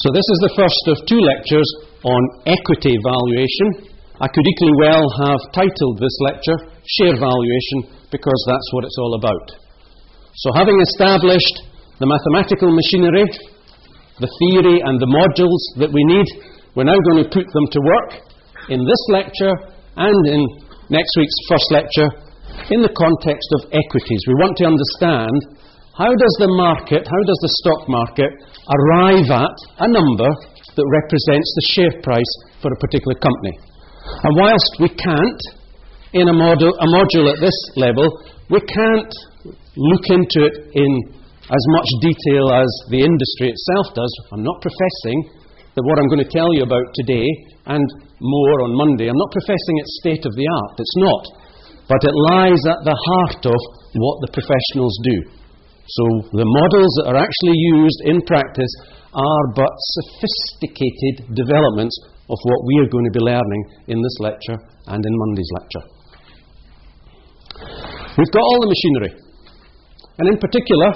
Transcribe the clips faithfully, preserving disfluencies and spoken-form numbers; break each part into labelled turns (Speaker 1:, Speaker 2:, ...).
Speaker 1: So this is the first of two lectures on equity valuation. I could equally well have titled this lecture Share Valuation, because that's what it's all about. So having established the mathematical machinery, the theory and the modules that we need, we're now going to put them to work in this lecture and in next week's first lecture in the context of equities. We want to understand, how does the market, how does the stock market arrive at a number that represents the share price for a particular company? And whilst we can't, in a, model, a module at this level, we can't look into it in as much detail as the industry itself does. I'm not professing that what I'm going to tell you about today and more on Monday, I'm not professing it's state of the art. It's not. But it lies at the heart of what the professionals do. So the models that are actually used in practice are but sophisticated developments of what we are going to be learning in this lecture and in Monday's lecture. We've got all the machinery. And in particular,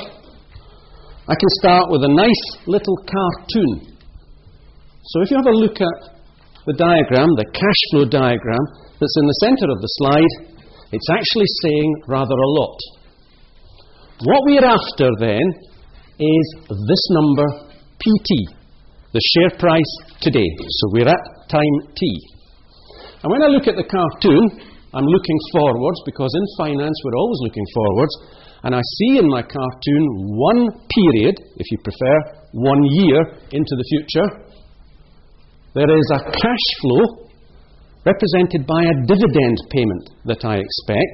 Speaker 1: I can start with a nice little cartoon. So if you have a look at the diagram, the cash flow diagram that's in the centre of the slide, it's actually saying rather a lot. What we are after then is this number P T, the share price today. So we're at time T. And when I look at the cartoon, I'm looking forwards, because in finance we're always looking forwards, and I see in my cartoon one period, if you prefer, one year into the future. There is a cash flow represented by a dividend payment that I expect,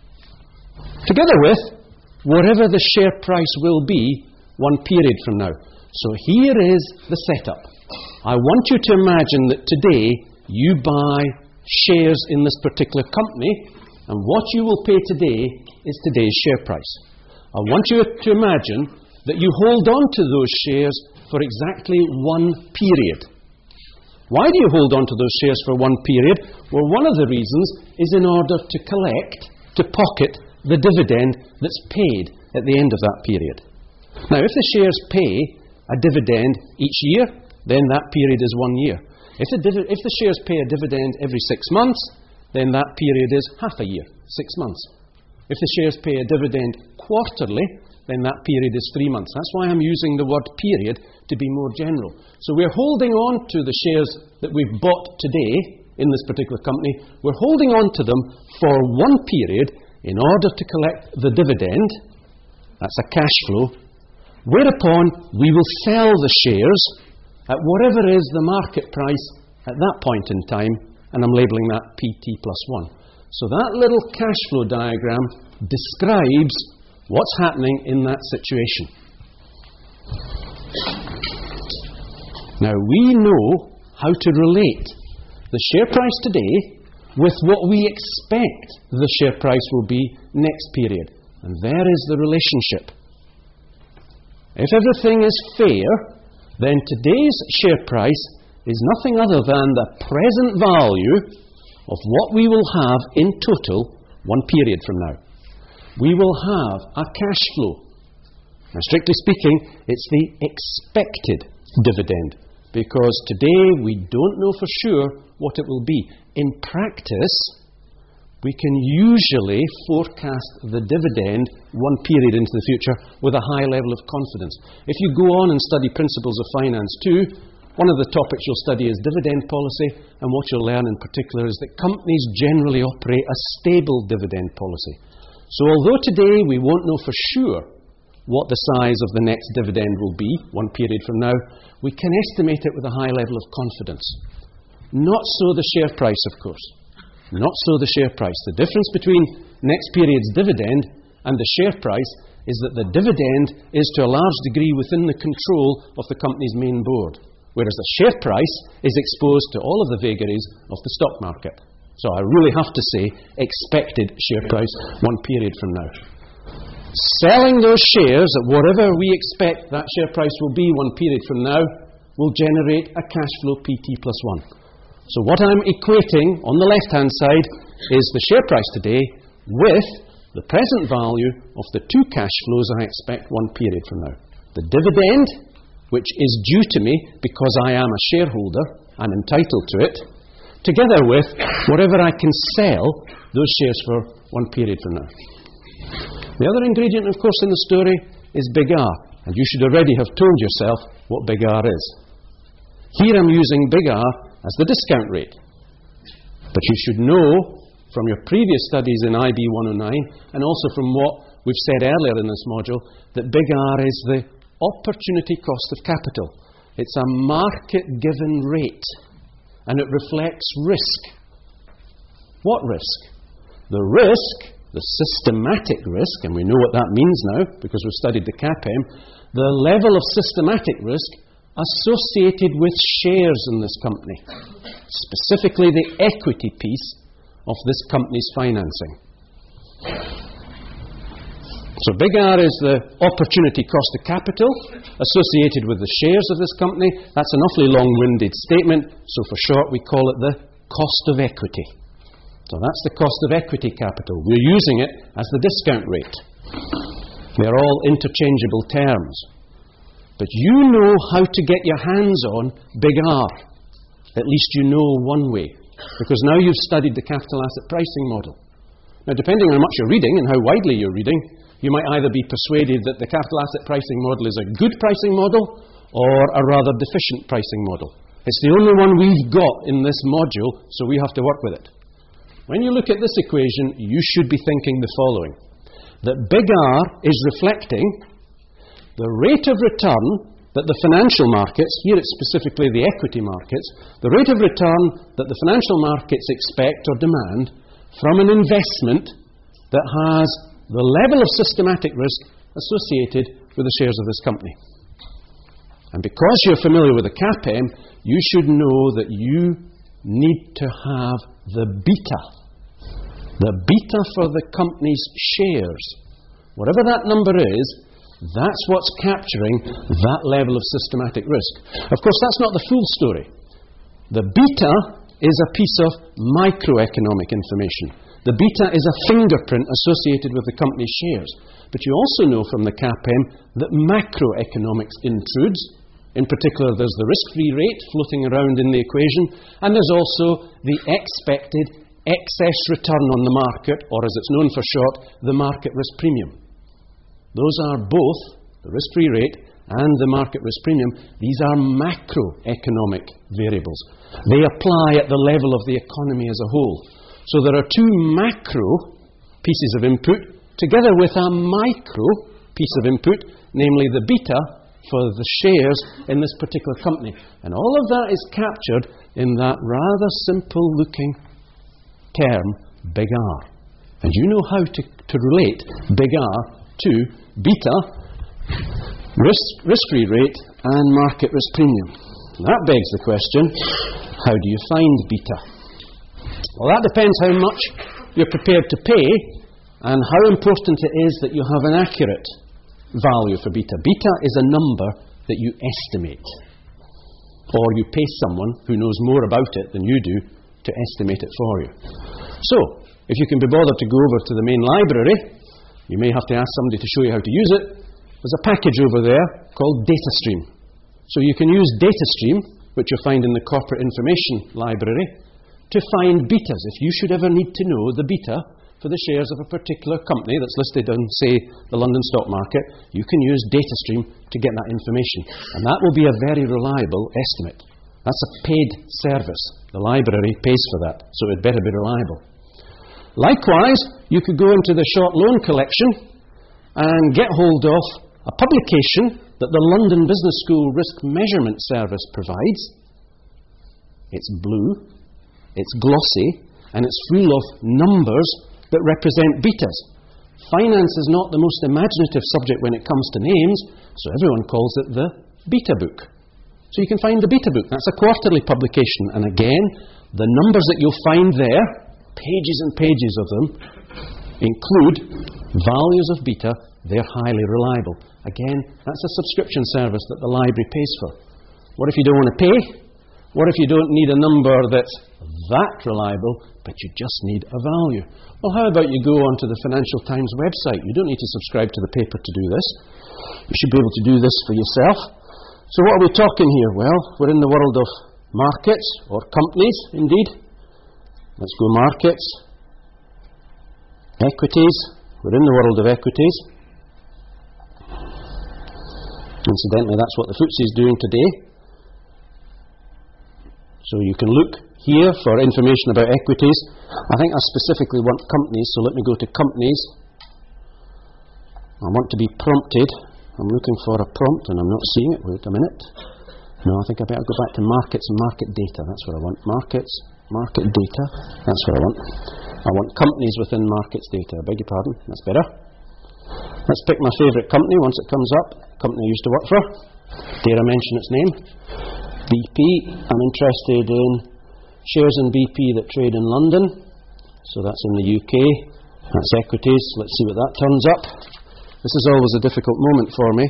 Speaker 1: together with whatever the share price will be one period from now. So here is the setup. I want you to imagine that today you buy shares in this particular company, and what you will pay today is today's share price. I want you to imagine that you hold on to those shares for exactly one period. Why do you hold on to those shares for one period? Well, one of the reasons is in order to collect, to pocket the dividend that's paid at the end of that period. Now, if the shares pay a dividend each year, then that period is one year. If the, divi- if the shares pay a dividend every six months, then that period is half a year, six months. If the shares pay a dividend quarterly, then that period is three months. That's why I'm using the word period to be more general. So we're holding on to the shares that we've bought today in this particular company. We're holding on to them for one period in order to collect the dividend. That's a cash flow. Whereupon we will sell the shares at whatever is the market price at that point in time, and I'm labelling that P T plus one. So that little cash flow diagram describes what's happening in that situation. Now, we know how to relate the share price today with what we expect the share price will be next period. And there is the relationship. If everything is fair, then today's share price is nothing other than the present value of what we will have in total one period from now. We will have a cash flow. Now, strictly speaking, it's the expected dividend, because today we don't know for sure what it will be. In practice, we can usually forecast the dividend one period into the future with a high level of confidence. If you go on and study Principles of Finance two, one of the topics you'll study is dividend policy, and what you'll learn in particular is that companies generally operate a stable dividend policy. So although today we won't know for sure what the size of the next dividend will be one period from now, we can estimate it with a high level of confidence. Not so the share price, of course. Not so the share price. The difference between next period's dividend and the share price is that the dividend is to a large degree within the control of the company's main board, whereas the share price is exposed to all of the vagaries of the stock market. So I really have to say expected share price one period from now. Selling those shares at whatever we expect that share price will be one period from now will generate a cash flow P T plus one. So what I'm equating on the left-hand side is the share price today with the present value of the two cash flows I expect one period from now. The dividend which is due to me because I am a shareholder, I'm entitled to it, together with whatever I can sell those shares for one period from now. The other ingredient, of course, in the story is big R, and you should already have told yourself what big R is. Here I'm using big R as the discount rate. But you should know from your previous studies in I B one oh nine, and also from what we've said earlier in this module, that big R is the opportunity cost of capital. It's a market-given rate, and it reflects risk. What risk? The risk, the systematic risk, and we know what that means now because we've studied the CAPM, the level of systematic risk associated with shares in this company, specifically the equity piece of this company's financing. So big R is the opportunity cost of capital associated with the shares of this company. That's an awfully long-winded statement, so for short we call it the cost of equity. So that's the cost of equity capital. We're using it as the discount rate. They're all interchangeable terms. But you know how to get your hands on big R. At least you know one way, because now you've studied the capital asset pricing model. Now, depending on how much you're reading and how widely you're reading, you might either be persuaded that the capital asset pricing model is a good pricing model or a rather deficient pricing model. It's the only one we've got in this module, so we have to work with it. When you look at this equation, you should be thinking the following: that big R is reflecting the rate of return that the financial markets, here it's specifically the equity markets, the rate of return that the financial markets expect or demand from an investment that has the level of systematic risk associated with the shares of this company. And because you're familiar with the CAPM, you should know that you need to have the beta. The beta for the company's shares. Whatever that number is, that's what's capturing that level of systematic risk. Of course, that's not the full story. The beta is a piece of microeconomic information. The beta is a fingerprint associated with the company's shares. But you also know from the CAPM that macroeconomics intrudes. In particular, there's the risk-free rate floating around in the equation, and there's also the expected excess return on the market, or as it's known for short, the market risk premium. Those are both, the risk-free rate and the market risk premium, these are macroeconomic variables. They apply at the level of the economy as a whole. So there are two macro pieces of input together with a micro piece of input, namely the beta for the shares in this particular company. And all of that is captured in that rather simple-looking term, big R. And you know how to, to relate big R to beta, risk, risk-free rate, and market risk premium. That begs the question, how do you find beta? Well, that depends how much you're prepared to pay and how important it is that you have an accurate value for beta. Beta is a number that you estimate, or you pay someone who knows more about it than you do to estimate it for you. So, if you can be bothered to go over to the main library, you may have to ask somebody to show you how to use it. There's a package over there called DataStream. So you can use DataStream, which you'll find in the Corporate Information Library, to find betas. If you should ever need to know the beta for the shares of a particular company that's listed on, say, the London stock market, you can use DataStream to get that information. And that will be a very reliable estimate. That's a paid service. The library pays for that, so it better be reliable. Likewise, you could go into the short loan collection and get hold of a publication that the London Business School Risk Measurement Service provides. It's blue, it's glossy, and it's full of numbers that represent betas. Finance is not the most imaginative subject when it comes to names, so everyone calls it the beta book. So you can find the beta book. That's a quarterly publication, and again, the numbers that you'll find there, pages and pages of them, include values of beta. They're highly reliable. Again, that's a subscription service that the library pays for. What if you don't want to pay? What if you don't need a number that's that reliable, but you just need a value? Well, how about you go onto the Financial Times website? You don't need to subscribe to the paper to do this. You should be able to do this for yourself. So what are we talking here? Well, we're in the world of markets, or companies, indeed. Let's go markets. Equities. We're in the world of equities. Incidentally, that's what the F T S E is doing today. So you can look here for information about equities. I think I specifically want companies, so let me go to companies. I want to be prompted. I'm looking for a prompt and I'm not seeing it. Wait a minute. No, I think I better go back to markets and market data. That's what I want. Markets, market data. That's what I want. I want companies within markets data. I beg your pardon. That's better. Let's pick my favourite company once it comes up. Company I used to work for. Dare I mention its name? B P. I'm interested in shares in B P that trade in London. So that's in the U K. That's equities. Let's see what that turns up. This is always a difficult moment for me.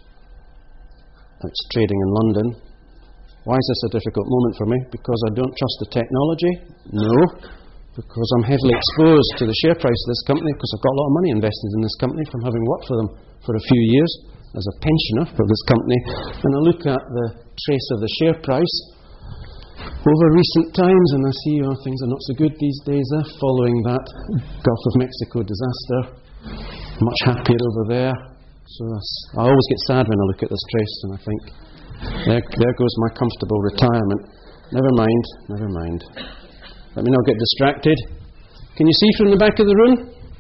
Speaker 1: It's trading in London. Why is this a difficult moment for me? Because I don't trust the technology? No. Because I'm heavily exposed to the share price of this company, because I've got a lot of money invested in this company from having worked for them for a few years as a pensioner for this company. And I look at the trace of the share price over recent times, and I see, oh, things are not so good these days, eh, following that Gulf of Mexico disaster. Much happier over there. So I always get sad when I look at this trace, and I think, there, there goes my comfortable retirement. Never mind, never mind. Let me not get distracted. Can you see from the back of the room?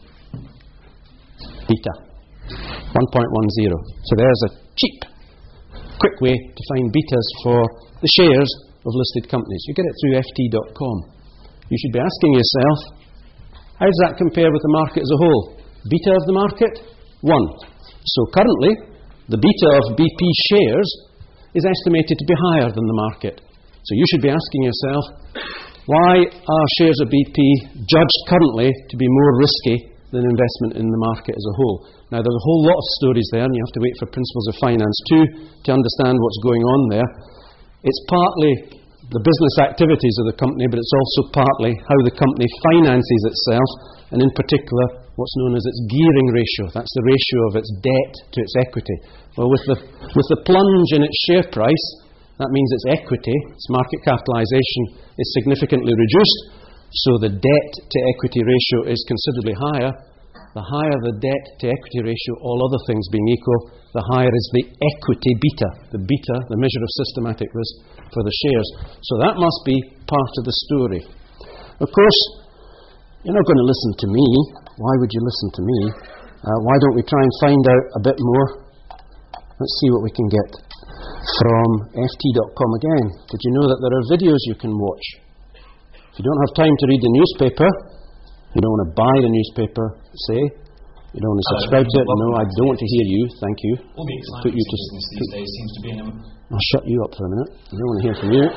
Speaker 1: Beta. one point one zero. So there's a cheap, quick way to find betas for the shares of listed companies. You get it through F T dot com. You should be asking yourself, how does that compare with the market as a whole? Beta of the market? one. So currently, the beta of B P shares is estimated to be higher than the market. So you should be asking yourself, why are shares of B P judged currently to be more risky than investment in the market as a whole? Now, there's a whole lot of stories there, and you have to wait for Principles of Finance too to understand what's going on there. It's partly the business activities of the company, but it's also partly how the company finances itself, and in particular, what's known as its gearing ratio. That's the ratio of its debt to its equity. Well, with the, with the plunge in its share price, that means its equity, its market capitalisation, is significantly reduced, so the debt to equity ratio is considerably higher. The higher the debt to equity ratio, all other things being equal, the higher is the equity beta, the beta, the measure of systematic risk for the shares. So that must be part of the story. Of course, you're not going to listen to me. Why would you listen to me? Uh, why don't we try and find out a bit more? Let's see what we can get from F T dot com again. Did you know that there are videos you can watch? If you don't have time to read the newspaper, you don't want to buy the newspaper, say, you don't want to subscribe to it, no, I don't want to hear you, thank you.
Speaker 2: All the exciting put you to business these days seems to be in a...
Speaker 1: I'll shut you up for a minute. I don't want to hear from you.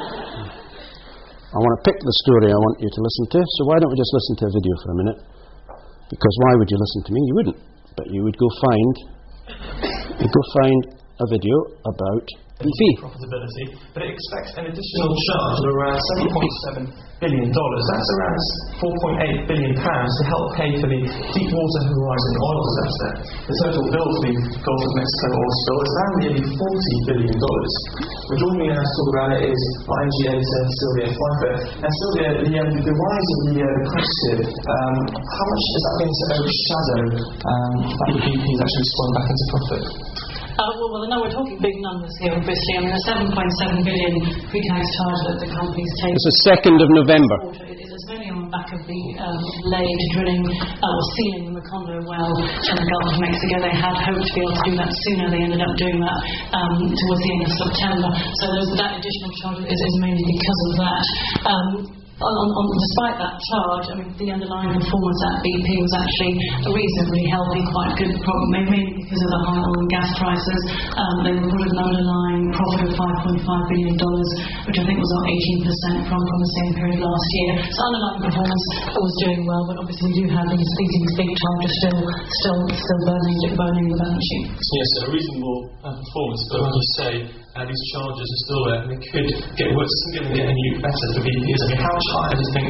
Speaker 1: I want to pick the story I want you to listen to, so why don't we just listen to a video for a minute? Because why would you listen to me? You wouldn't. But you would go find, you'd go find a video about B P.
Speaker 2: Profitability, but it expects an additional charge of around seven point seven billion dollars. That's around four point eight billion pounds to help pay for the Deepwater Horizon oil disaster. The total bill for the Gulf of Mexico oil spill is around nearly forty billion dollars. Well, joining me now to talk about it is I N G editor Sylvia Pfeiffer. And Sylvia, the, um, the rise in the uh, price here, um, how much is that going to overshadow um, that the B P is actually swung back into profit?
Speaker 3: Uh, well, well, no, we're talking big numbers here, obviously. I mean, the seven point seven billion pre-tax charge that the company's taken.
Speaker 1: It's the second of November.
Speaker 3: It is mainly on the back of the um, laid drilling uh, or sealing the Macondo well in the Gulf of Mexico. They had hoped to be able to do that sooner. They ended up doing that um, towards the end of September. So those, that additional charge is, is mainly because of that. Um, On, on, despite that charge, I mean, the underlying performance at B P was actually reasonably healthy, quite good, mainly because of the high oil and gas prices. Um, they reported an underlying profit of five point five billion dollars, which I think was up eighteen percent from, from the same period last year. So underlying performance was doing well, but obviously we do have these, these big charges still still, still burning, burning the balance sheet.
Speaker 2: Yes, a reasonable uh, performance, but like you say, Uh, these charges are still there, and they could get worse. It's going to get any better for B P. I mean, how much higher do you think these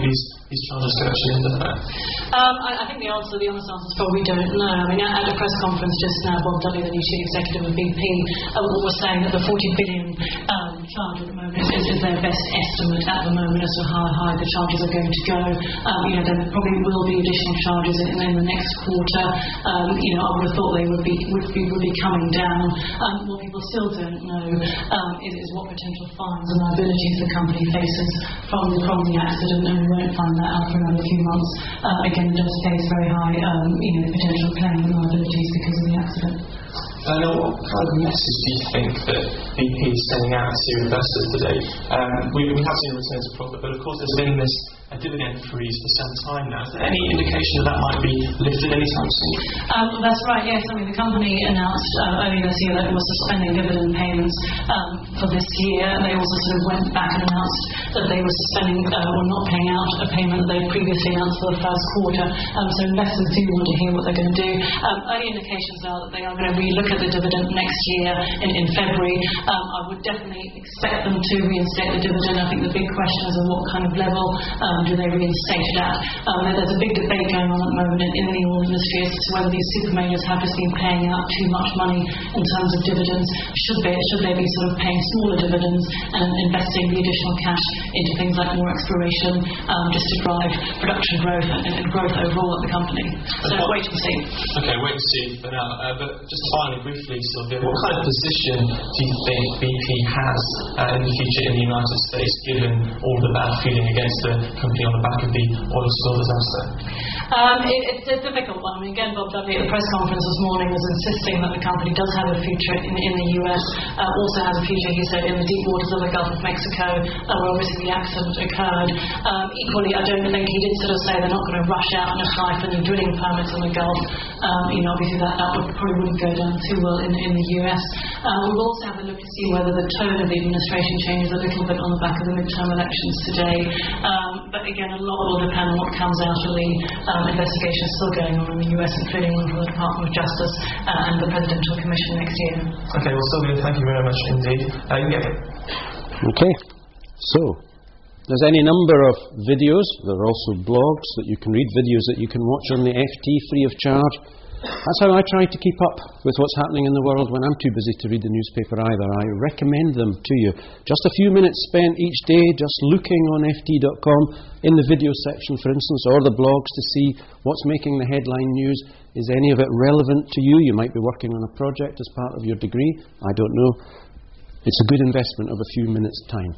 Speaker 2: these charges could actually end up at?
Speaker 3: Um, I, I think the answer, the honest answer is probably don't know. I mean, at, at a press conference just now, Bob Dudley, the new chief executive of B P, uh, was saying that the forty billion um, charge at the moment is, is their best estimate at the moment as to how high the charges are going to go. Um, you know, there probably will be additional charges in, in the next quarter. Um, you know, I would have thought they would be would be would be coming down. Um, what people still don't know um, is, is what potential fines and liabilities the company faces from the from the accident, and we won't find that out for another few months. Uh, again, it does face very high, um, you know, potential claim and liabilities because of the accident.
Speaker 2: Uh, now, what kind of message do you think that B P is sending out to investors today? Um, we, we have seen returns of profit, but of course there's been this a dividend freeze for some time now. Is there any indication that that might be lifted anytime soon?
Speaker 3: Um, that's right, yes. I mean, the company announced uh, earlier this year that it was suspending dividend payments um, for this year. They also sort of went back and announced that they were suspending uh, or not paying out a payment that they previously announced for the first quarter. Um, so investors do want to hear what they're going to do. Um, early indications are that they are going to relook at the dividend next year in, in February. Um, I would definitely expect them to reinstate the dividend. I think the big question is on what kind of level um, do they reinstate it at. Um, there's a big debate going on at the moment in, in the oil industry as to whether these super majors have just been paying out too much money in terms of dividends. Should they, should they be sort of paying smaller dividends and investing the additional cash into things like more exploration, um, just to drive production growth and, and growth overall at the company. So
Speaker 2: okay.
Speaker 3: wait and see.
Speaker 2: Okay, wait and see for now. Uh, but just finally, briefly, Sylvia, what kind of position do you think B P has uh, in the future in the United States, given all the bad feeling against the company on the back of the oil spill disaster?
Speaker 3: Um, it, it's a difficult one. I mean, again, Bob Dudley at the press conference this morning was insisting that the company does have a future in, in the U S, uh, also has a future, he said, in the deep waters of the Gulf of Mexico, uh, where obviously the accident occurred. Um, equally, I don't think he did sort of say they're not going to rush out and apply for new drilling permits in the Gulf. Um, you know, obviously that, that would, probably wouldn't go down too well in, in the U S. Uh, we'll also have a look to see whether the tone of the administration changes a little bit on the back of the midterm elections today. Um, but again, a lot will depend on what comes out of the um, investigation still going on in the U S, including one from the Department of Justice uh, and the Presidential Commission next year.
Speaker 2: Okay, well, Sylvia, thank you very much indeed. Uh, you get it.
Speaker 1: Okay, so there's any number of videos. There are also blogs that you can read, videos that you can watch on the F T free of charge. That's how I try to keep up with what's happening in the world when I'm too busy to read the newspaper either. I recommend them to you. Just a few minutes spent each day just looking on F T dot com in the video section, for instance, or the blogs to see what's making the headline news. Is any of it relevant to you? You might be working on a project as part of your degree. I don't know. It's a good investment of a few minutes' time.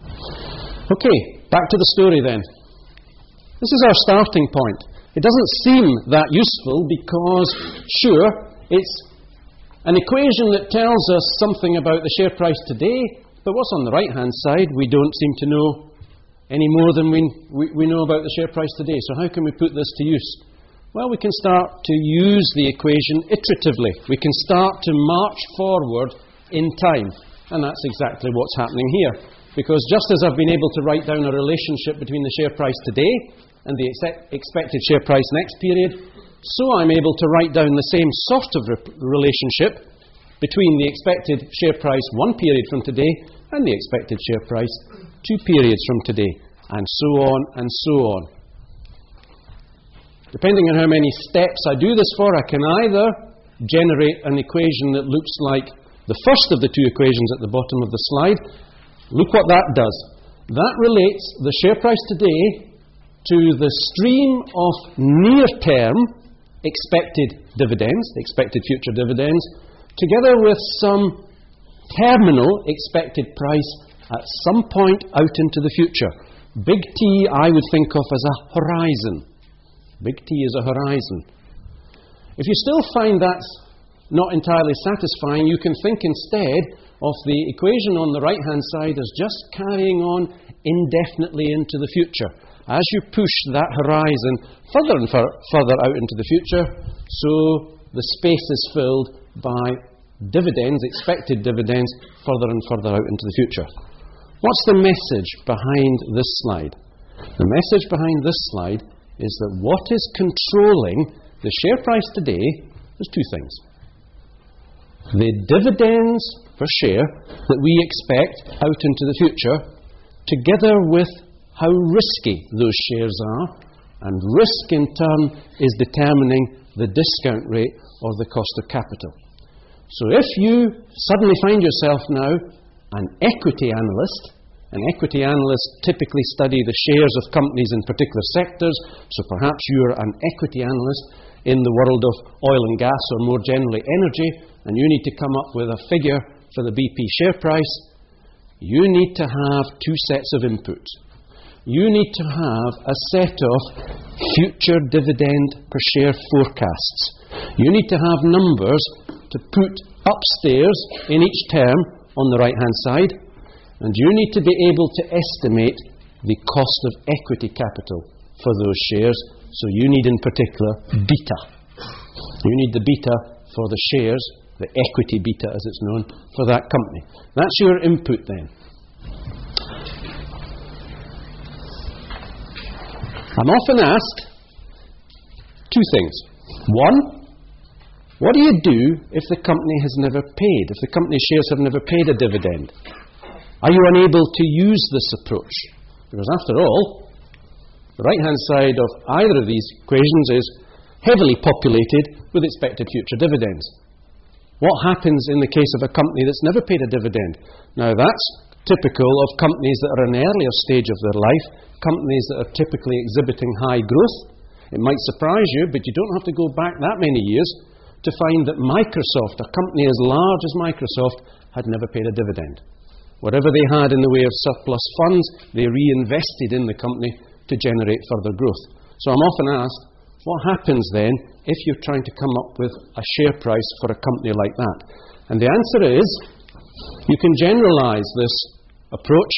Speaker 1: Okay, back to the story then. This is our starting point. It doesn't seem that useful because, sure, it's an equation that tells us something about the share price today, but what's on the right-hand side we don't seem to know any more than we, we, we know about the share price today. So how can we put this to use? Well, we can start to use the equation iteratively. We can start to march forward in time, and that's exactly what's happening here. Because just as I've been able to write down a relationship between the share price today and the ex- expected share price next period, so I'm able to write down the same sort of re- relationship between the expected share price one period from today and the expected share price two periods from today, and so on and so on. Depending on how many steps I do this for, I can either generate an equation that looks like the first of the two equations at the bottom of the slide. Look what that does. That relates the share price today to the stream of near-term expected dividends, expected future dividends, together with some terminal expected price at some point out into the future. Big T I would think of as a horizon. Big T is a horizon. If you still find that's not entirely satisfying, you can think instead of the equation on the right-hand side as just carrying on indefinitely into the future. As you push that horizon further and fur- further out into the future, so the space is filled by dividends, expected dividends, further and further out into the future. What's the message behind this slide? The message behind this slide is that what is controlling the share price today is two things. The dividends per share that we expect out into the future, together with how risky those shares are And risk, in turn, is determining the discount rate or the cost of capital. So if you suddenly find yourself now an equity analyst, an equity analyst typically study the shares of companies in particular sectors, so perhaps you're an equity analyst in the world of oil and gas or more generally energy, and you need to come up with a figure for the B P share price, you need to have two sets of inputs. You need to have a set of future dividend per share forecasts. You need to have numbers to put upstairs in each term on the right-hand side, and you need to be able to estimate the cost of equity capital for those shares. So you need, in particular, beta. You need the beta for the shares, the equity beta as it's known, for that company. That's your input then. I'm often asked two things. One, what do you do if the company has never paid, if the company's shares have never paid a dividend? Are you unable to use this approach? Because after all, the right-hand side of either of these equations is heavily populated with expected future dividends. What happens in the case of a company that's never paid a dividend? Now that's typical of companies that are in an earlier stage of their life, companies that are typically exhibiting high growth. It might surprise you, but you don't have to go back that many years to find that Microsoft, a company as large as Microsoft, had never paid a dividend. Whatever they had in the way of surplus funds, they reinvested in the company to generate further growth. So I'm often asked, what happens then if you're trying to come up with a share price for a company like that? And the answer is, you can generalize this approach.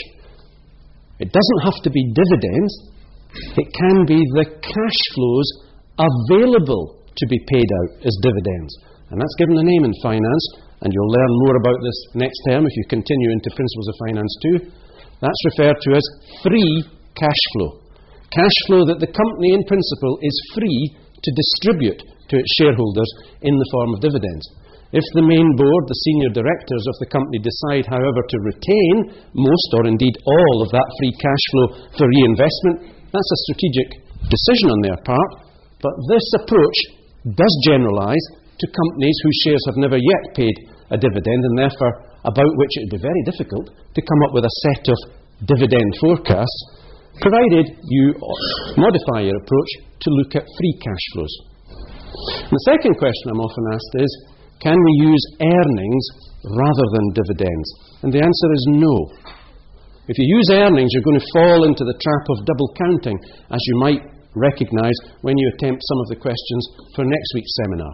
Speaker 1: It doesn't have to be dividends. It can be the cash flows available to be paid out as dividends. And that's given a name in finance, and you'll learn more about this next term if you continue into Principles of Finance two. That's referred to as free cash flow. Cash flow that the company in principle is free to distribute to its shareholders in the form of dividends. If the main board, the senior directors of the company, decide, however, to retain most or indeed all of that free cash flow for reinvestment, that's a strategic decision on their part. But this approach does generalise to companies whose shares have never yet paid a dividend, and therefore about which it would be very difficult to come up with a set of dividend forecasts, provided you modify your approach to look at free cash flows. And the second question I'm often asked is, can we use earnings rather than dividends? And the answer is no. If you use earnings, you're going to fall into the trap of double counting, as you might recognise when you attempt some of the questions for next week's seminar.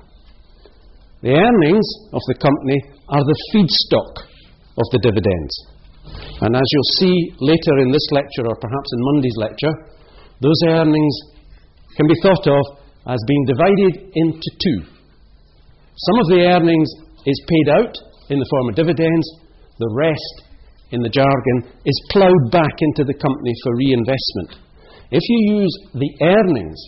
Speaker 1: The earnings of the company are the feedstock of the dividends. And as you'll see later in this lecture, or perhaps in Monday's lecture, those earnings can be thought of as being divided into two. Some of the earnings is paid out in the form of dividends. The rest, in the jargon, is ploughed back into the company for reinvestment. If you use the earnings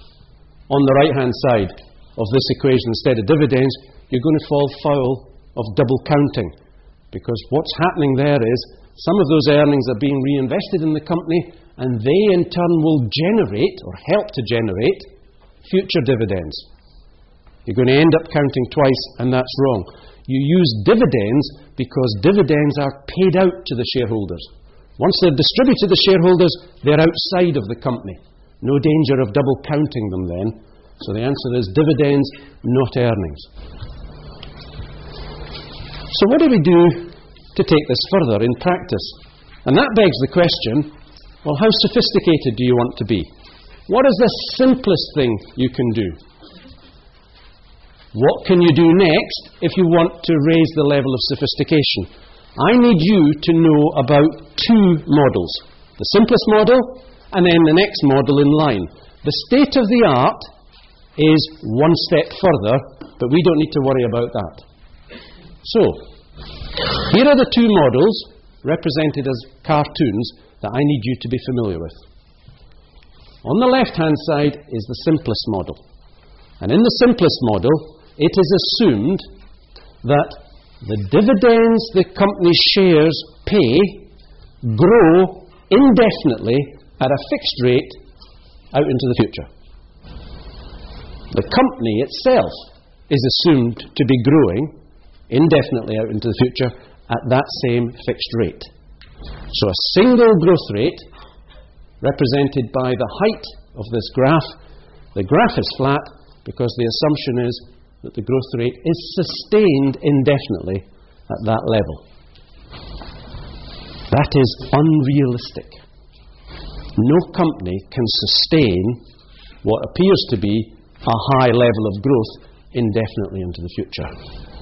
Speaker 1: on the right-hand side of this equation instead of dividends, you're going to fall foul of double counting. Because what's happening there is some of those earnings are being reinvested in the company, and they in turn will generate, or help to generate, future dividends. You're going to end up counting twice, and that's wrong. You use dividends because dividends are paid out to the shareholders. Once they're distributed to the shareholders, they're outside of the company. No danger of double counting them then. So the answer is dividends, not earnings. So what do we do to take this further in practice? And that begs the question, well, how sophisticated do you want to be? What is the simplest thing you can do? What can you do next if you want to raise the level of sophistication? I need you to know about two models. The simplest model, and then the next model in line. The state of the art is one step further, but we don't need to worry about that. So, here are the two models represented as cartoons that I need you to be familiar with. On the left-hand side is the simplest model. And in the simplest model, it is assumed that the dividends the company's shares pay grow indefinitely at a fixed rate out into the future. The company itself is assumed to be growing indefinitely out into the future at that same fixed rate. So a single growth rate represented by the height of this graph. The graph is flat because the assumption is that the growth rate is sustained indefinitely at that level. That is unrealistic. No company can sustain what appears to be a high level of growth indefinitely into the future.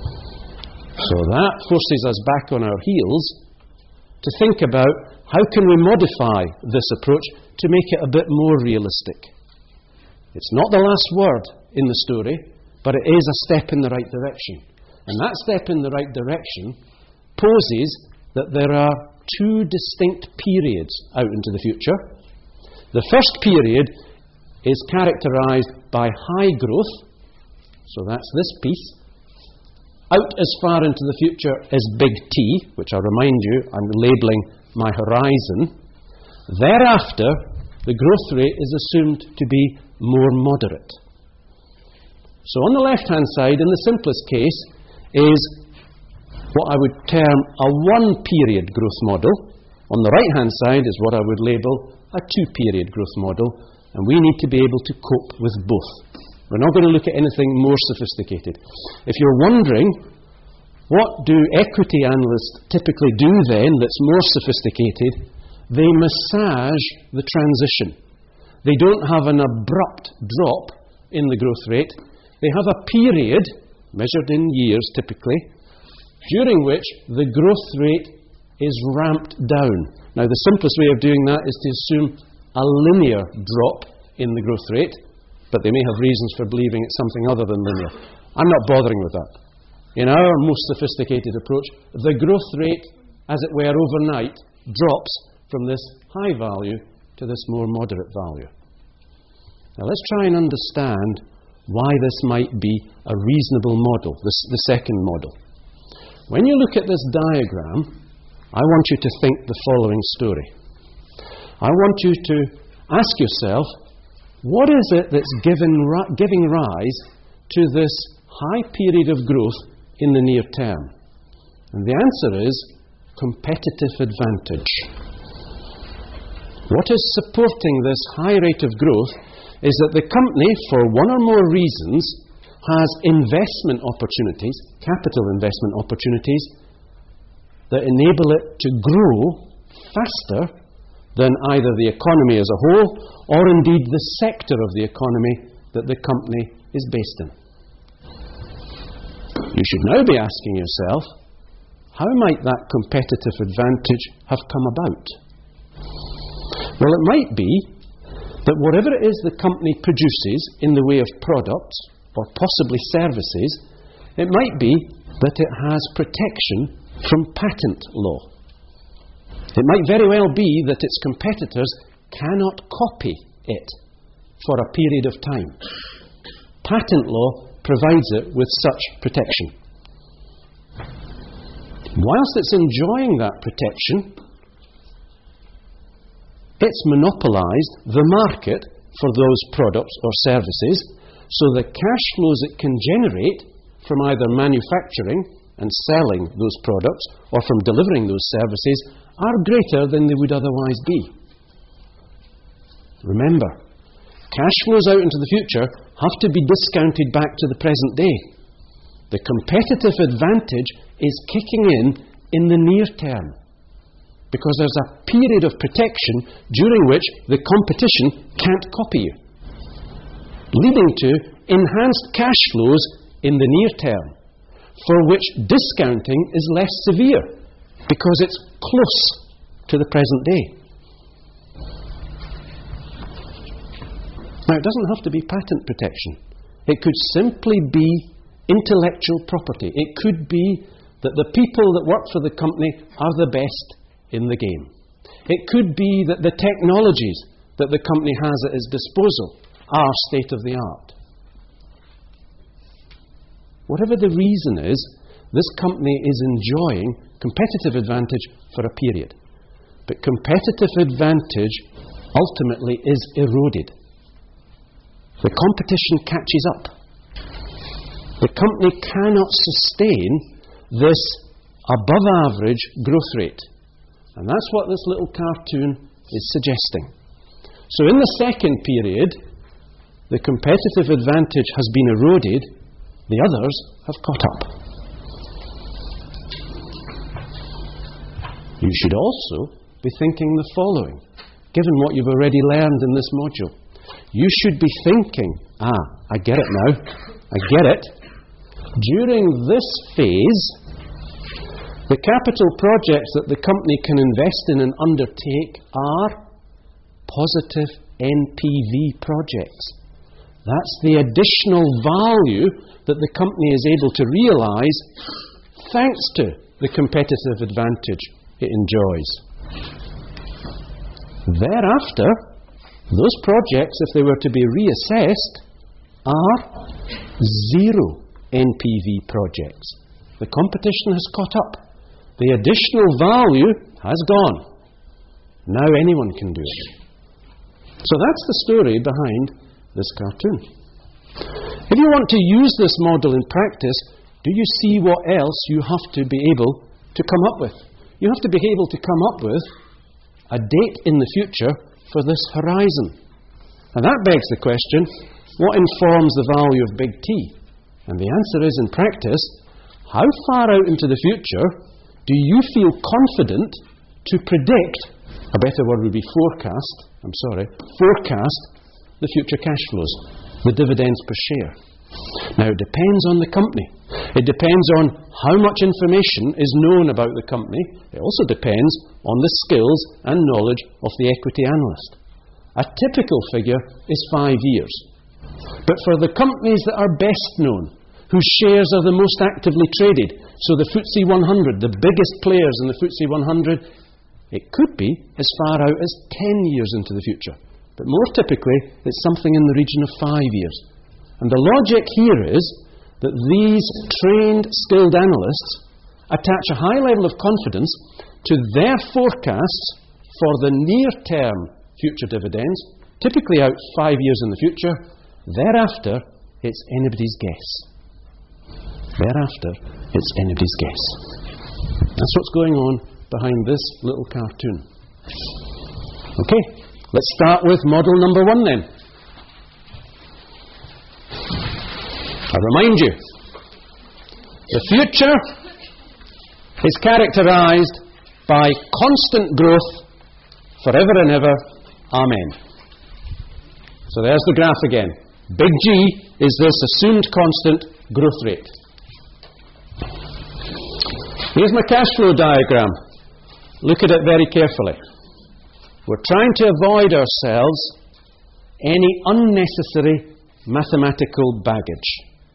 Speaker 1: So that forces us back on our heels to think about how can we modify this approach to make it a bit more realistic. It's not the last word in the story, but it is a step in the right direction. And that step in the right direction poses that there are two distinct periods out into the future. The first period is characterized by high growth, so that's this piece, out as far into the future as big T, which I'll remind you I'm labelling my horizon. Thereafter, the growth rate is assumed to be more moderate. So on the left-hand side, in the simplest case, is what I would term a one-period growth model. On the right-hand side is what I would label a two-period growth model, and we need to be able to cope with both. We're not going to look at anything more sophisticated. If you're wondering, what do equity analysts typically do then that's more sophisticated? They massage the transition. They don't have an abrupt drop in the growth rate. They have a period, measured in years typically, during which the growth rate is ramped down. Now, the simplest way of doing that is to assume a linear drop in the growth rate, but they may have reasons for believing it's something other than linear. I'm not bothering with that. In our most sophisticated approach, the growth rate, as it were overnight, drops from this high value to this more moderate value. Now let's try and understand why this might be a reasonable model, this, the second model. When you look at this diagram, I want you to think the following story. I want you to ask yourself, what is it that's given, giving rise to this high period of growth in the near term? And the answer is competitive advantage. What is supporting this high rate of growth is that the company, for one or more reasons, has investment opportunities, capital investment opportunities, that enable it to grow faster than either the economy as a whole or indeed the sector of the economy that the company is based in. You should now be asking yourself, how might that competitive advantage have come about? Well, it might be that whatever it is the company produces in the way of products or possibly services, it might be that it has protection from patent law. It might very well be that its competitors cannot copy it for a period of time. Patent law provides it with such protection. Whilst it's enjoying that protection, it's monopolised the market for those products or services, so the cash flows it can generate from either manufacturing and selling those products or from delivering those services are greater than they would otherwise be. Remember, cash flows out into the future have to be discounted back to the present day. The competitive advantage is kicking in in the near term, because there's a period of protection during which the competition can't copy you, leading to enhanced cash flows in the near term, for which discounting is less severe, because it's close to the present day. Now, it doesn't have to be patent protection. It could simply be intellectual property. It could be that the people that work for the company are the best in the game. It could be that the technologies that the company has at its disposal are state-of-the-art. Whatever the reason is, this company is enjoying competitive advantage for a period. But competitive advantage ultimately is eroded the competition catches up. The company cannot sustain this above-average growth rate. And that's what this little cartoon is suggesting. So in the second period, the competitive advantage has been eroded, the others have caught up. You should also be thinking the following, given what you've already learned in this module. You should be thinking, ah, I get it now, I get it. During this phase, the capital projects that the company can invest in and undertake are positive N P V projects. That's the additional value that the company is able to realise thanks to the competitive advantage it enjoys. Thereafter, those projects, if they were to be reassessed, are zero N P V projects. The competition has caught up. The additional value has gone. Now anyone can do it. So that's the story behind this cartoon. If you want to use this model in practice, do you see what else you have to be able to come up with? You have to be able to come up with a date in the future for this horizon. And that begs the question, what informs the value of big T? And the answer is, in practice, how far out into the future do you feel confident to predict, a better word would be forecast, I'm sorry, forecast the future cash flows, the dividends per share? Now, it depends on the company. It depends on how much information is known about the company. It also depends on the skills and knowledge of the equity analyst. A typical figure is five years. But for the companies that are best known, whose shares are the most actively traded, so the F T S E one hundred, the biggest players in the F T S E one hundred, it could be as far out as ten years into the future. But more typically, it's something in the region of five years. And the logic here is that these trained, skilled analysts attach a high level of confidence to their forecasts for the near-term future dividends, typically out five years in the future. Thereafter, it's anybody's guess. Thereafter, it's anybody's guess. That's what's going on behind this little cartoon. Okay, let's start with model number one then. I remind you, the future is characterized by constant growth forever and ever. Amen. So there's the graph again. Big G is this assumed constant growth rate. Here's my cash flow diagram. Look at it very carefully. We're trying to avoid ourselves any unnecessary mathematical baggage.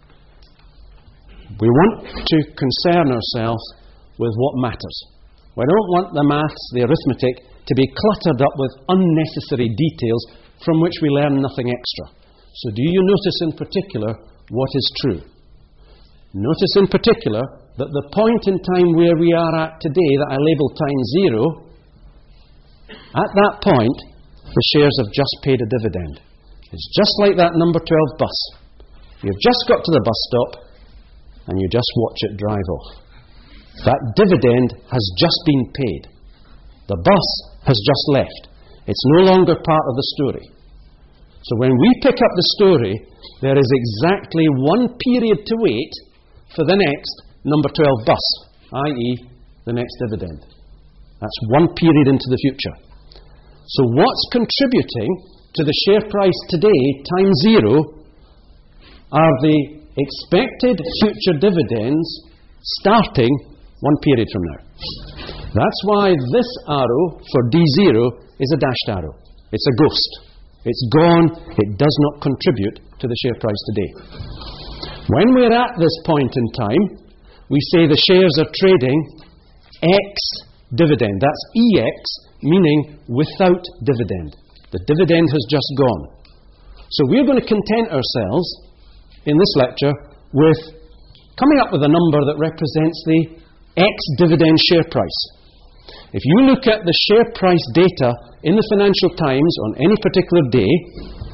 Speaker 1: We want to concern ourselves with what matters. We don't want the maths, the arithmetic, to be cluttered up with unnecessary details from which we learn nothing extra. So do you notice in particular what is true? Notice in particular that the point in time where we are at today, that I label time zero, at that point, the shares have just paid a dividend. It's just like that number twelve bus. You've just got to the bus stop, and you just watch it drive off. That dividend has just been paid. The bus has just left. It's no longer part of the story. So when we pick up the story, there is exactly one period to wait for the next number twelve bus, that is the next dividend. That's one period into the future. So what's contributing to the share price today, time zero, are the expected future dividends starting one period from now. That's why this arrow for D zero is a dashed arrow. It's a ghost. It's gone. It does not contribute to the share price today. When we're at this point in time, we say the shares are trading ex-dividend. That's E X, meaning without dividend. The dividend has just gone. So we're going to content ourselves in this lecture with coming up with a number that represents the ex-dividend share price. If you look at the share price data in the Financial Times on any particular day,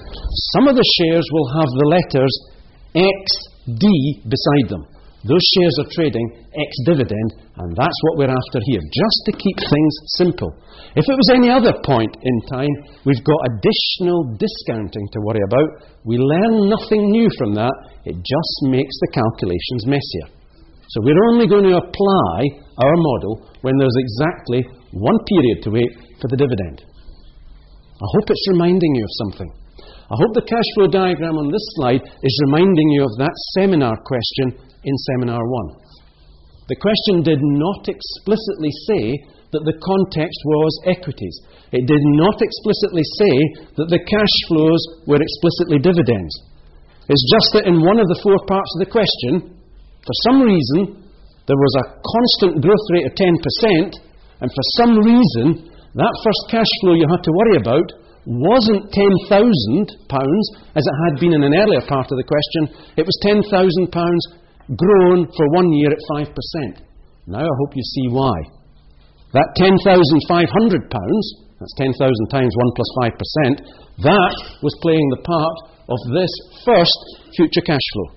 Speaker 1: Some of the shares will have the letters X D beside them. Those shares are trading ex-dividend, and that's what we're after here, just to keep things simple. If it was any other point in time, we've got additional discounting to worry about. We learn nothing new from that. It just makes the calculations messier. So we're only going to apply our model when there's exactly one period to wait for the dividend. I hope it's reminding you of something. I hope the cash flow diagram on this slide is reminding you of that seminar question in Seminar one. The question did not explicitly say that the context was equities. It did not explicitly say that the cash flows were explicitly dividends. It's just that in one of the four parts of the question, for some reason, there was a constant growth rate of ten percent, and for some reason, that first cash flow you had to worry about wasn't ten thousand pounds, as it had been in an earlier part of the question. It was ten thousand pounds grown for one year at five percent. Now I hope you see why. That ten thousand five hundred pounds, that's ten thousand times one plus five percent, that was playing the part of this first future cash flow.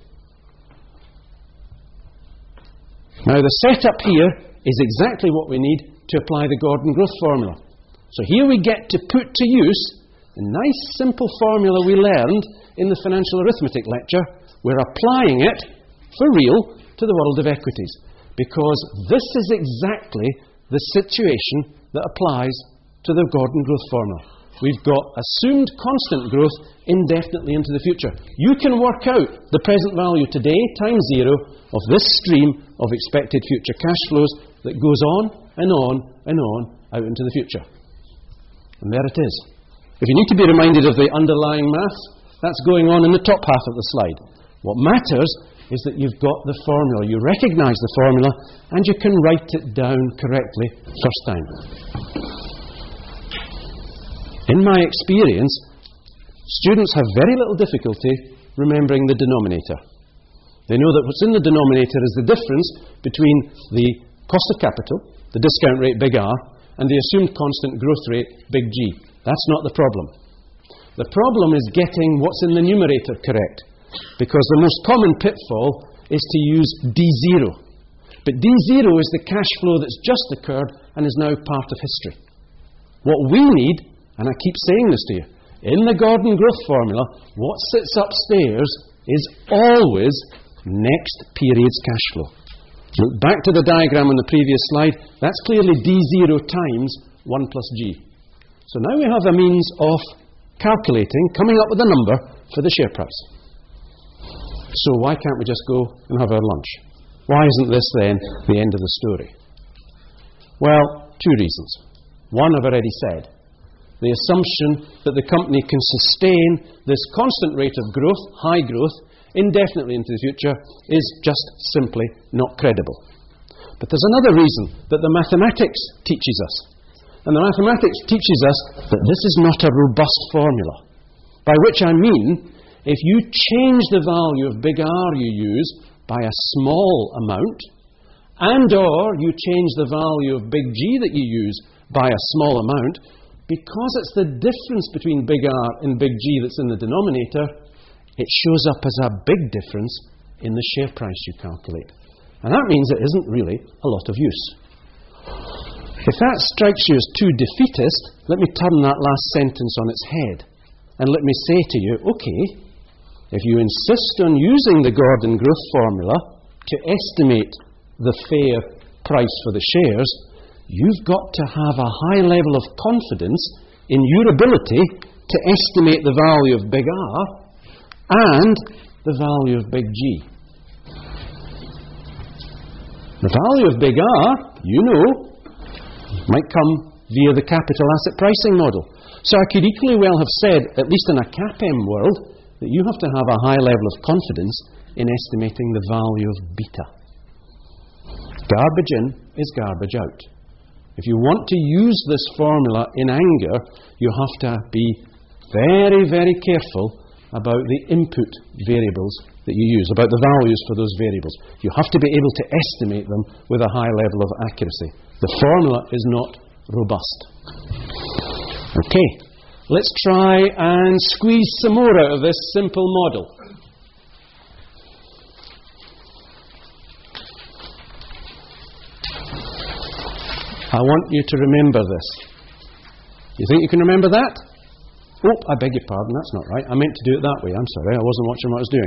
Speaker 1: Now the setup here is exactly what we need to apply the Gordon growth formula. So here we get to put to use the nice simple formula we learned in the financial arithmetic lecture. We're applying it for real to the world of equities, because this is exactly the situation that applies to the Gordon growth formula. We've got assumed constant growth indefinitely into the future. You can work out the present value today times zero of this stream of expected future cash flows that goes on and on and on out into the future. And there it is. If you need to be reminded of the underlying maths, that's going on in the top half of the slide. What matters is that you've got the formula. You recognise the formula and you can write it down correctly first time. In my experience, students have very little difficulty remembering the denominator. They know that what's in the denominator is the difference between the cost of capital, the discount rate big R, and the assumed constant growth rate big G. That's not the problem. The problem is getting what's in the numerator correct, because the most common pitfall is to use D zero. But D zero is the cash flow that's just occurred and is now part of history. What we need, and I keep saying this to you, in the Gordon growth formula, what sits upstairs is always next period's cash flow. Look back to the diagram on the previous slide. That's clearly D zero times one plus G. So now we have a means of calculating, coming up with a number for the share price. So why can't we just go and have our lunch? Why isn't this then the end of the story? Well, two reasons. One I've already said. The assumption that the company can sustain this constant rate of growth, high growth, indefinitely into the future is just simply not credible. But there's another reason that the mathematics teaches us. And the mathematics teaches us that this is not a robust formula. By which I mean, if you change the value of big R you use by a small amount, and or you change the value of big G that you use by a small amount, because it's the difference between big R and big G that's in the denominator, it shows up as a big difference in the share price you calculate. And that means it isn't really a lot of use. If that strikes you as too defeatist, let me turn that last sentence on its head. And let me say to you, okay, if you insist on using the Gordon growth formula to estimate the fair price for the shares, you've got to have a high level of confidence in your ability to estimate the value of big R and the value of big G. The value of big R, you know, might come via the capital asset pricing model. So I could equally well have said, at least in a CAPM world, that you have to have a high level of confidence in estimating the value of beta. Garbage in is garbage out. If you want to use this formula in anger, you have to be very, very careful about the input variables that you use, about the values for those variables. You have to be able to estimate them with a high level of accuracy. The formula is not robust. Okay, let's try and squeeze some more out of this simple model. I want you to remember this. You think you can remember that? Oh, I beg your pardon, that's not right. I meant to do it that way. I'm sorry, I wasn't watching what I was doing.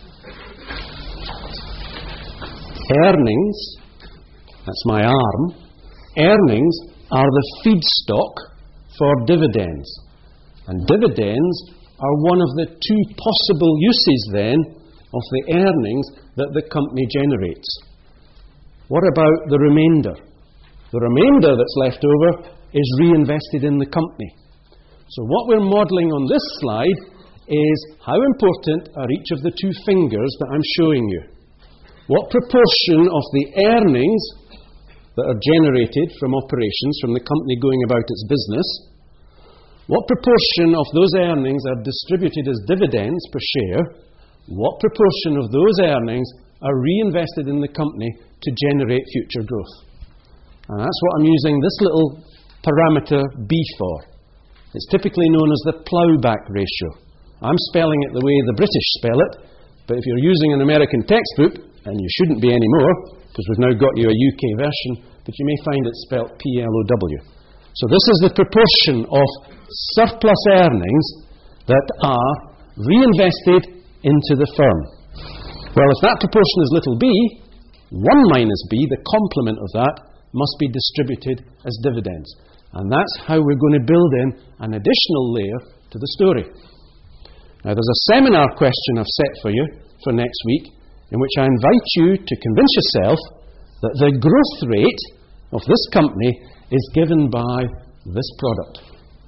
Speaker 1: Earnings, that's my arm, earnings are the feedstock for dividends. And dividends are one of the two possible uses then of the earnings that the company generates. What about the remainder? The remainder that's left over is reinvested in the company. So what we're modelling on this slide is how important are each of the two fingers that I'm showing you. What proportion of the earnings that are generated from operations, from the company going about its business, what proportion of those earnings are distributed as dividends per share? What proportion of those earnings are reinvested in the company to generate future growth? And that's what I'm using this little parameter B for. It's typically known as the ploughback ratio. I'm spelling it the way the British spell it, but if you're using an American textbook, and you shouldn't be anymore, because we've now got you a U K version, but you may find it spelt P L O W. So this is the proportion of surplus earnings that are reinvested into the firm. Well, if that proportion is little b, one minus b, the complement of that, must be distributed as dividends. And that's how we're going to build in an additional layer to the story. Now, there's a seminar question I've set for you for next week, in which I invite you to convince yourself that the growth rate of this company is given by this product.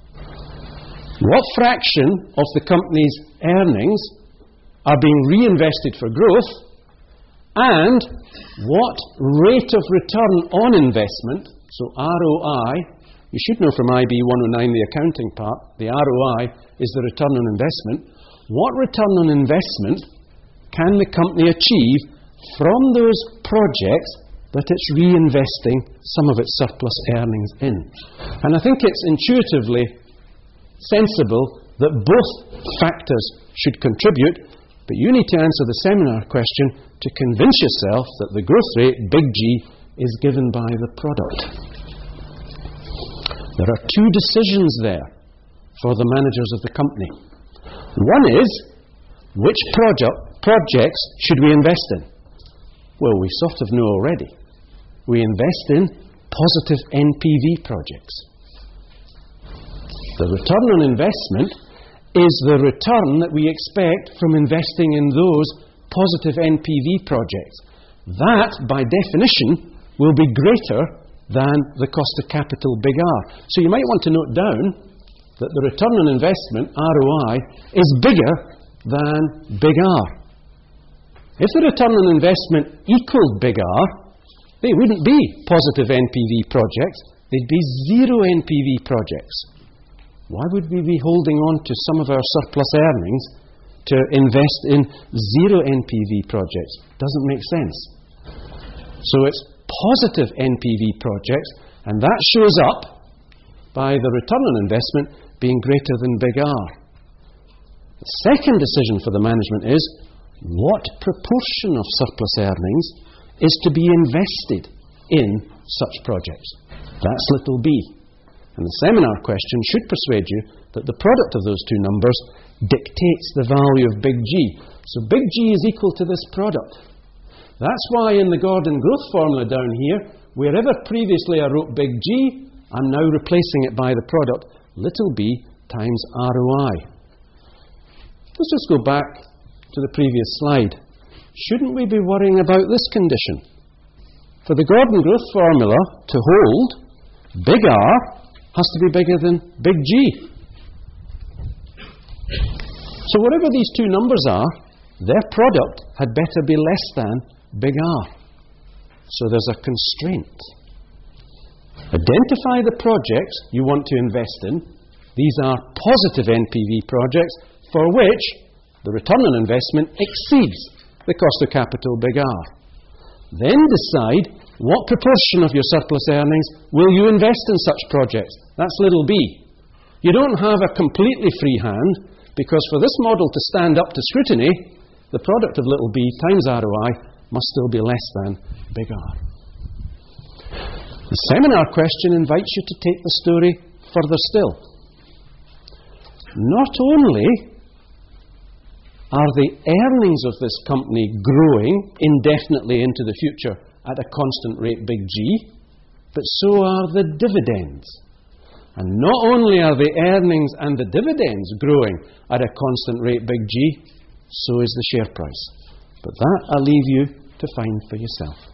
Speaker 1: What fraction of the company's earnings are being reinvested for growth, and what rate of return on investment, so R O I, you should know from I B one oh nine, the accounting part, the R O I is the return on investment. What return on investment can the company achieve from those projects that it's reinvesting some of its surplus earnings in? And I think it's intuitively sensible that both factors should contribute, but you need to answer the seminar question to convince yourself that the growth rate, big G, is given by the product. There are two decisions there for the managers of the company. One is, which project, projects should we invest in? Well, we sort of know already. We invest in positive N P V projects. The return on investment is the return that we expect from investing in those positive N P V projects. That, by definition, will be greater than the cost of capital, big R. So you might want to note down that the return on investment, R O I, is bigger than big R. If the return on investment equaled big R, they wouldn't be positive N P V projects, they'd be zero N P V projects. Why would we be holding on to some of our surplus earnings to invest in zero N P V projects? Doesn't make sense. So it's positive N P V projects, and that shows up by the return on investment being greater than big R. The second decision for the management is, what proportion of surplus earnings is to be invested in such projects? That's little b. And the seminar question should persuade you that the product of those two numbers dictates the value of big G. So big G is equal to this product. That's why in the Gordon growth formula down here, wherever previously I wrote big G, I'm now replacing it by the product little b times R O I. Let's just go back to the previous slide. Shouldn't we be worrying about this condition? For the Gordon growth formula to hold, big R has to be bigger than big G. So whatever these two numbers are, their product had better be less than big R. So there's a constraint. Identify the projects you want to invest in. These are positive N P V projects for which the return on investment exceeds the cost of capital, big R. Then decide what proportion of your surplus earnings will you invest in such projects. That's little b. You don't have a completely free hand, because for this model to stand up to scrutiny, the product of little b times R O I must still be less than big R. The seminar question invites you to take the story further still. Not only are the earnings of this company growing indefinitely into the future at a constant rate big G, but so are the dividends. And not only are the earnings and the dividends growing at a constant rate big G, so is the share price. But that I'll leave you to find for yourself.